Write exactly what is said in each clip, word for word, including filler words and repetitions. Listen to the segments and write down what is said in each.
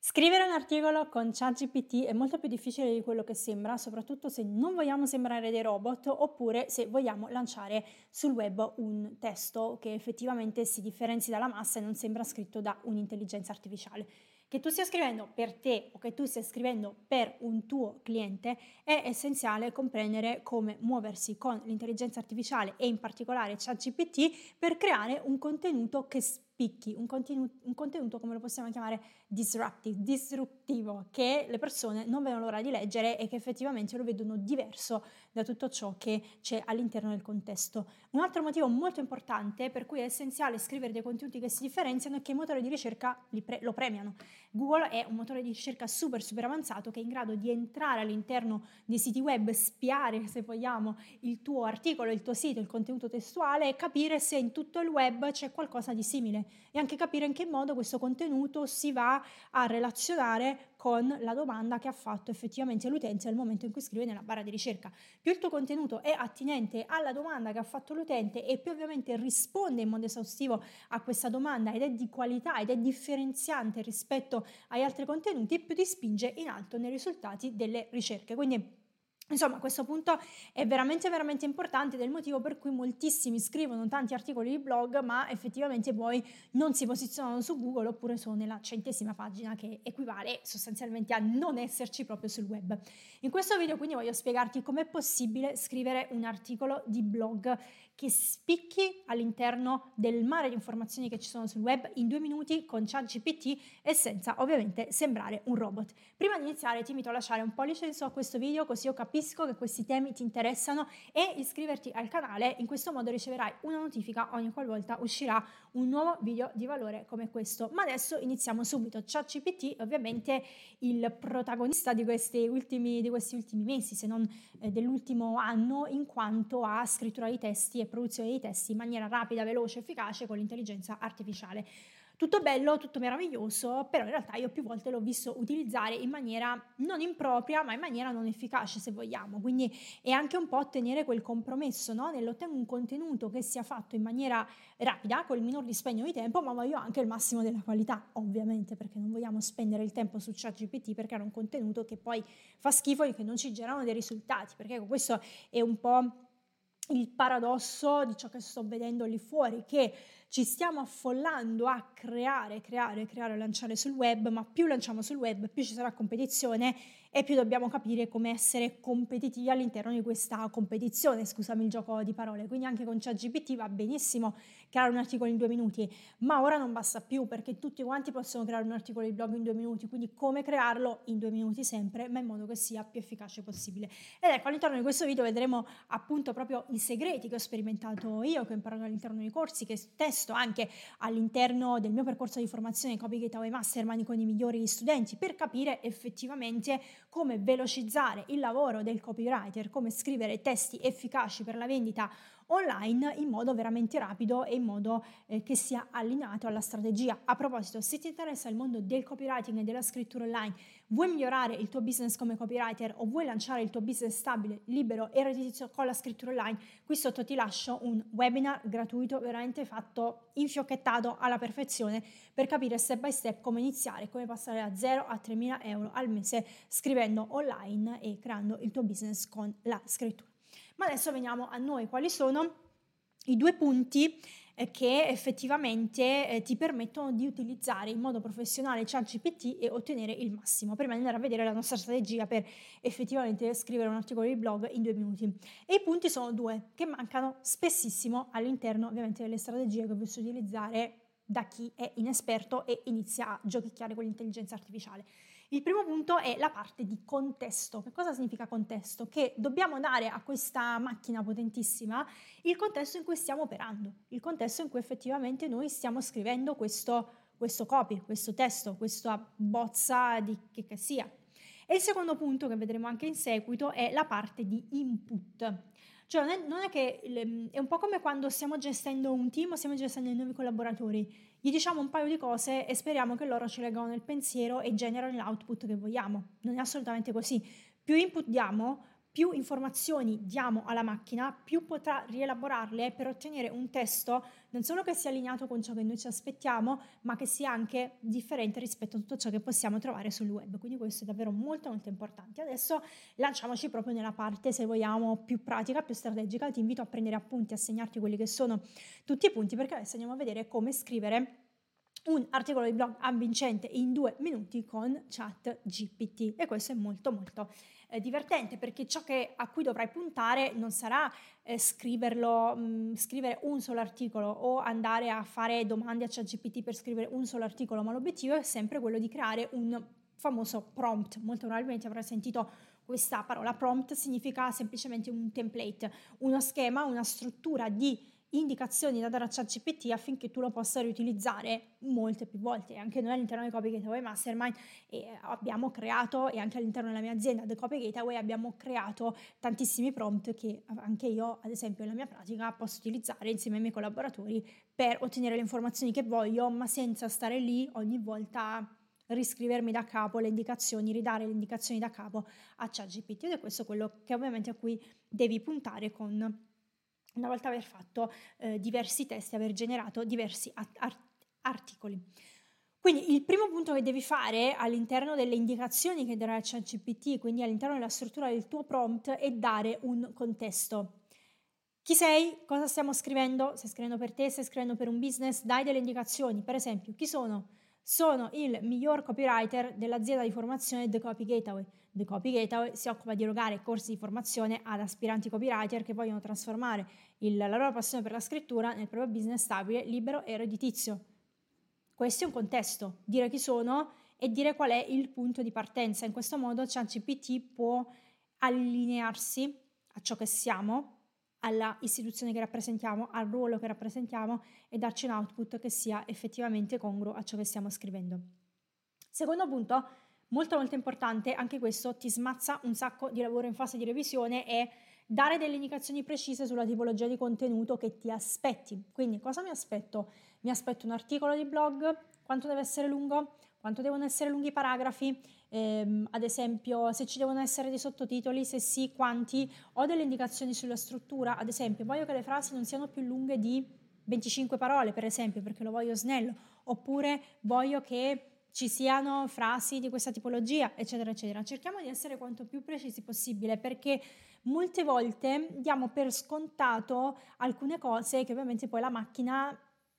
Scrivere un articolo con ChatGPT è molto più difficile di quello che sembra, soprattutto se non vogliamo sembrare dei robot oppure se vogliamo lanciare sul web un testo che effettivamente si differenzi dalla massa e non sembra scritto da un'intelligenza artificiale. Che tu stia scrivendo per te o che tu stia scrivendo per un tuo cliente è essenziale comprendere come muoversi con l'intelligenza artificiale e in particolare ChatGPT per creare un contenuto che spicchi, un, continu- un contenuto come lo possiamo chiamare disruptive, disruptivo, che le persone non vedono l'ora di leggere e che effettivamente lo vedono diverso da tutto ciò che c'è all'interno del contesto. Un altro motivo molto importante per cui è essenziale scrivere dei contenuti che si differenziano è che i motori di ricerca li pre- lo premiano. Google è un motore di ricerca super super avanzato che è in grado di entrare all'interno dei siti web, spiare se vogliamo il tuo articolo, il tuo sito, il contenuto testuale e capire se in tutto il web c'è qualcosa di simile e anche capire in che modo questo contenuto si va a relazionare con la domanda che ha fatto effettivamente l'utente nel momento in cui scrive nella barra di ricerca. Più il tuo contenuto è attinente alla domanda che ha fatto l'utente e più ovviamente risponde in modo esaustivo a questa domanda ed è di qualità ed è differenziante rispetto agli altri contenuti, più ti spinge in alto nei risultati delle ricerche. Quindi insomma, questo punto è veramente veramente importante ed è il motivo per cui moltissimi scrivono tanti articoli di blog, ma effettivamente poi non si posizionano su Google oppure sono nella centesima pagina, che equivale sostanzialmente a non esserci proprio sul web. In questo video quindi voglio spiegarti com'è possibile scrivere un articolo di blog che spicchi all'interno del mare di informazioni che ci sono sul web in due minuti con ChatGPT e senza ovviamente sembrare un robot. Prima di iniziare ti invito a lasciare un pollice in su a questo video così io capisco che questi temi ti interessano e iscriverti al canale, in questo modo riceverai una notifica ogni qualvolta uscirà un nuovo video di valore come questo. Ma adesso iniziamo subito. ChatGPT è ovviamente il protagonista di questi ultimi, di questi ultimi mesi, se non eh, dell'ultimo anno, in quanto a scrittura di testi e produzione di testi in maniera rapida, veloce, efficace con l'intelligenza artificiale. Tutto bello, tutto meraviglioso, però in realtà io più volte l'ho visto utilizzare in maniera non impropria, ma in maniera non efficace, se vogliamo. Quindi è anche un po' ottenere quel compromesso, no? Nell'ottenere un contenuto che sia fatto in maniera rapida, con il minor dispendio di tempo, ma voglio anche il massimo della qualità, ovviamente, perché non vogliamo spendere il tempo su ChatGPT per creare un contenuto che poi fa schifo e che non ci generano dei risultati, perché questo è un po' il paradosso di ciò che sto vedendo lì fuori, che ci stiamo affollando a creare, creare, creare, lanciare sul web, ma più lanciamo sul web, più ci sarà competizione e più dobbiamo capire come essere competitivi all'interno di questa competizione, scusami il gioco di parole. Quindi anche con ChatGPT va benissimo creare un articolo in due minuti, ma ora non basta più perché tutti quanti possono creare un articolo di blog in due minuti, quindi come crearlo in due minuti sempre, ma in modo che sia più efficace possibile. Ed ecco, all'interno di questo video vedremo appunto proprio i segreti che ho sperimentato io, che ho imparato all'interno dei corsi, che testo anche all'interno del mio percorso di formazione Copy Gateway Mastermind con i migliori studenti, per capire effettivamente come velocizzare il lavoro del copywriter, come scrivere testi efficaci per la vendita online in modo veramente rapido e in modo eh, che sia allineato alla strategia. A proposito, se ti interessa il mondo del copywriting e della scrittura online, vuoi migliorare il tuo business come copywriter o vuoi lanciare il tuo business stabile, libero e redditizio con la scrittura online, qui sotto ti lascio un webinar gratuito veramente fatto infiocchettato alla perfezione per capire step by step come iniziare, come passare da zero a tremila euro al mese scrivendo online e creando il tuo business con la scrittura. Ma adesso veniamo a noi, quali sono i due punti eh, che effettivamente eh, ti permettono di utilizzare in modo professionale ChatGPT e ottenere il massimo, prima di andare a vedere la nostra strategia per effettivamente scrivere un articolo di blog in due minuti. E i punti sono due che mancano spessissimo all'interno ovviamente delle strategie che posso utilizzare da chi è inesperto e inizia a giochicchiare con l'intelligenza artificiale. Il primo punto è la parte di contesto. Che cosa significa contesto? Che dobbiamo dare a questa macchina potentissima il contesto in cui stiamo operando, il contesto in cui effettivamente noi stiamo scrivendo questo, questo copy, questo testo, questa bozza di che, che sia. E il secondo punto che vedremo anche in seguito è la parte di input. Cioè non è, non è che è un po' come quando stiamo gestendo un team o stiamo gestendo i nuovi collaboratori. Gli diciamo un paio di cose e speriamo che loro ci leggano nel pensiero e generano l'output che vogliamo. Non è assolutamente così. Più input diamo, più informazioni diamo alla macchina, più potrà rielaborarle per ottenere un testo non solo che sia allineato con ciò che noi ci aspettiamo, ma che sia anche differente rispetto a tutto ciò che possiamo trovare sul web. Quindi questo è davvero molto molto importante. Adesso lanciamoci proprio nella parte, se vogliamo, più pratica, più strategica. Ti invito a prendere appunti, a segnarti quelli che sono tutti i punti, perché adesso andiamo a vedere come scrivere un articolo di blog avvincente in due minuti con ChatGPT, e questo è molto molto eh, divertente, perché ciò che, a cui dovrai puntare non sarà eh, scriverlo, mh, scrivere un solo articolo o andare a fare domande a ChatGPT per scrivere un solo articolo, ma l'obiettivo è sempre quello di creare un famoso prompt. Molto probabilmente avrai sentito questa parola. Prompt significa semplicemente un template, uno schema, una struttura di indicazioni da dare a ChatGPT affinché tu lo possa riutilizzare molte più volte. Anche noi all'interno di Copy Gateway Mastermind eh, abbiamo creato, e anche all'interno della mia azienda The Copy Gateway abbiamo creato tantissimi prompt che anche io, ad esempio, nella mia pratica posso utilizzare insieme ai miei collaboratori per ottenere le informazioni che voglio, ma senza stare lì ogni volta a riscrivermi da capo le indicazioni, ridare le indicazioni da capo a ChatGPT. Ed è questo quello che ovviamente a cui devi puntare con una volta aver fatto eh, diversi test e aver generato diversi art- articoli. Quindi il primo punto che devi fare all'interno delle indicazioni che darai a ChatGPT, quindi all'interno della struttura del tuo prompt, è dare un contesto. Chi sei? Cosa stiamo scrivendo? Stai scrivendo per te? Stai scrivendo per un business? Dai delle indicazioni. Per esempio, chi sono? Sono il miglior copywriter dell'azienda di formazione The Copy Gateway. The Copy Gateway si occupa di erogare corsi di formazione ad aspiranti copywriter che vogliono trasformare il, la loro passione per la scrittura nel proprio business stabile, libero e redditizio. Questo è un contesto, dire chi sono e dire qual è il punto di partenza. In questo modo ChatGPT può allinearsi a ciò che siamo, alla istituzione che rappresentiamo, al ruolo che rappresentiamo, e darci un output che sia effettivamente congruo a ciò che stiamo scrivendo. Secondo punto, molto molto importante, anche questo ti smazza un sacco di lavoro in fase di revisione, è dare delle indicazioni precise sulla tipologia di contenuto che ti aspetti. Quindi cosa mi aspetto? Mi aspetto un articolo di blog, quanto deve essere lungo, quanto devono essere lunghi i paragrafi, ehm, ad esempio se ci devono essere dei sottotitoli, se sì, quanti. Ho delle indicazioni sulla struttura, ad esempio voglio che le frasi non siano più lunghe di venticinque parole, per esempio, perché lo voglio snello, oppure voglio che ci siano frasi di questa tipologia, eccetera, eccetera. Cerchiamo di essere quanto più precisi possibile, perché molte volte diamo per scontato alcune cose che ovviamente poi la macchina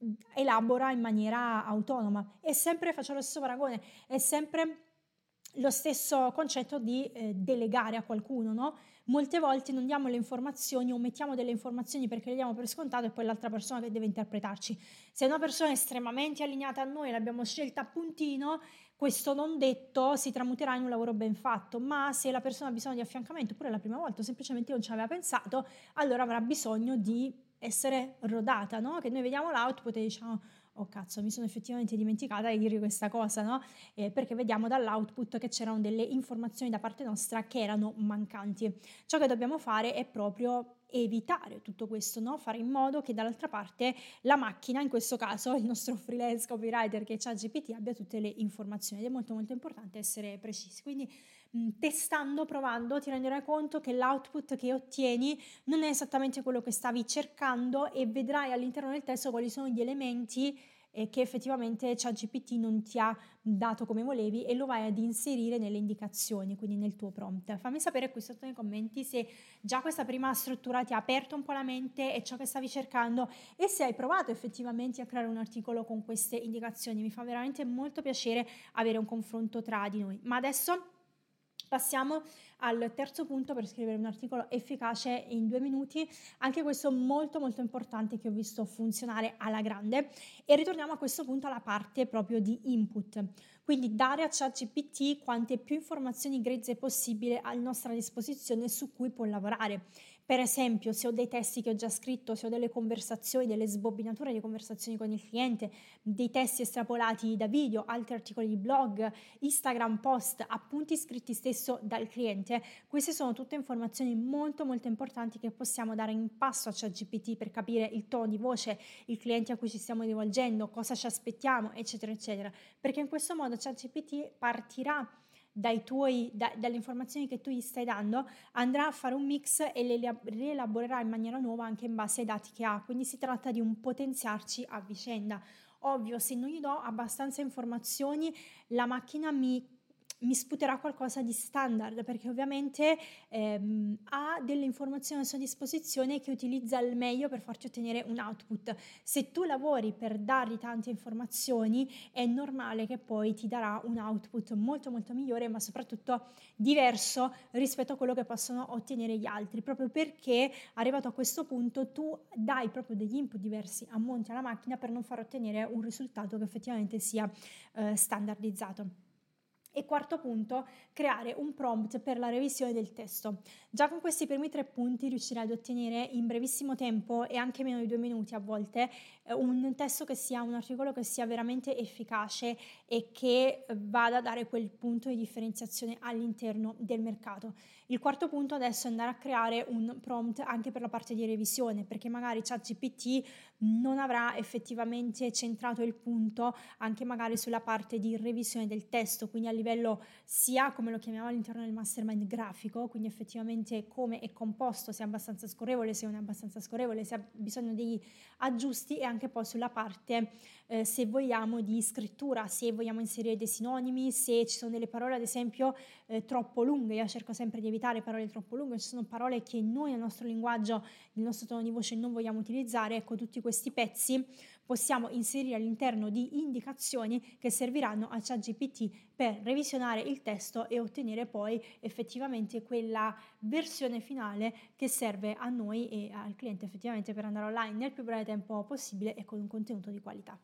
elabora in maniera autonoma. E sempre, faccio lo stesso paragone, è sempre lo stesso concetto di eh, delegare a qualcuno, no? Molte volte non diamo le informazioni, omettiamo delle informazioni perché le diamo per scontato, e poi l'altra persona che deve interpretarci. Se una persona è estremamente allineata a noi, l'abbiamo scelta a puntino, questo non detto si tramuterà in un lavoro ben fatto, ma se la persona ha bisogno di affiancamento, oppure la prima volta o semplicemente non ci aveva pensato, allora avrà bisogno di essere rodata, no? Che noi vediamo l'output e diciamo: oh cazzo, mi sono effettivamente dimenticata di dire questa cosa, no? Eh, perché vediamo dall'output che c'erano delle informazioni da parte nostra che erano mancanti. Ciò che dobbiamo fare è proprio evitare tutto questo, no? Fare in modo che dall'altra parte la macchina, in questo caso il nostro freelance copywriter che è ChatGPT, abbia tutte le informazioni, ed è molto molto importante essere precisi. Quindi mh, testando, provando, ti renderai conto che l'output che ottieni non è esattamente quello che stavi cercando, e vedrai all'interno del testo quali sono gli elementi eh, che effettivamente ChatGPT non ti ha dato come volevi, e lo vai ad inserire nelle indicazioni, quindi nel tuo prompt. Fammi sapere qui sotto nei commenti se già questa prima struttura ti ha aperto un po' la mente e ciò che stavi cercando, e se hai provato effettivamente a creare un articolo con queste indicazioni. Mi fa veramente molto piacere avere un confronto tra di noi. Ma adesso passiamo al terzo punto per scrivere un articolo efficace in due minuti, anche questo molto molto importante, che ho visto funzionare alla grande. E ritorniamo a questo punto alla parte proprio di input, quindi dare a ChatGPT quante più informazioni grezze possibile a nostra disposizione su cui può lavorare. Per esempio, se ho dei testi che ho già scritto, se ho delle conversazioni, delle sbobbinature di conversazioni con il cliente, dei testi estrapolati da video, altri articoli di blog, Instagram post, appunti scritti stesso dal cliente, queste sono tutte informazioni molto molto importanti che possiamo dare in pasto a ChatGPT per capire il tono di voce, il cliente a cui ci stiamo rivolgendo, cosa ci aspettiamo, eccetera eccetera, perché in questo modo ChatGPT partirà dai tuoi, da- dalle informazioni che tu gli stai dando, andrà a fare un mix e le ela- rielaborerà in maniera nuova anche in base ai dati che ha. Quindi si tratta di un potenziarci a vicenda. Ovvio, se non gli do abbastanza informazioni, la macchina mi mi sputerà qualcosa di standard, perché ovviamente ehm, ha delle informazioni a sua disposizione che utilizza al meglio per farci ottenere un output. Se tu lavori per dargli tante informazioni, è normale che poi ti darà un output molto molto migliore, ma soprattutto diverso rispetto a quello che possono ottenere gli altri, proprio perché arrivato a questo punto tu dai proprio degli input diversi a monte alla macchina per non far ottenere un risultato che effettivamente sia eh, standardizzato. E quarto punto, creare un prompt per la revisione del testo. Già con questi primi tre punti riuscirai ad ottenere in brevissimo tempo e anche meno di due minuti a volte eh, un testo che sia un articolo che sia veramente efficace e che eh, vada a dare quel punto di differenziazione all'interno del mercato. Il quarto punto adesso è andare a creare un prompt anche per la parte di revisione, perché magari ChatGPT non avrà effettivamente centrato il punto anche magari sulla parte di revisione del testo, quindi a livello sia come lo chiamiamo all'interno del mastermind grafico, quindi effettivamente come è composto, se è abbastanza scorrevole, se non è abbastanza scorrevole, se ha bisogno degli aggiusti, e anche poi sulla parte eh, se vogliamo di scrittura, se vogliamo inserire dei sinonimi, se ci sono delle parole ad esempio eh, troppo lunghe. Io cerco sempre di evitare parole troppo lunghe, ci sono parole che noi nel nostro linguaggio, nel nostro tono di voce non vogliamo utilizzare. Ecco, tutti questi pezzi possiamo inserire all'interno di indicazioni che serviranno a ChatGPT per revisionare il testo e ottenere poi effettivamente quella versione finale che serve a noi e al cliente effettivamente per andare online nel più breve tempo possibile e con un contenuto di qualità.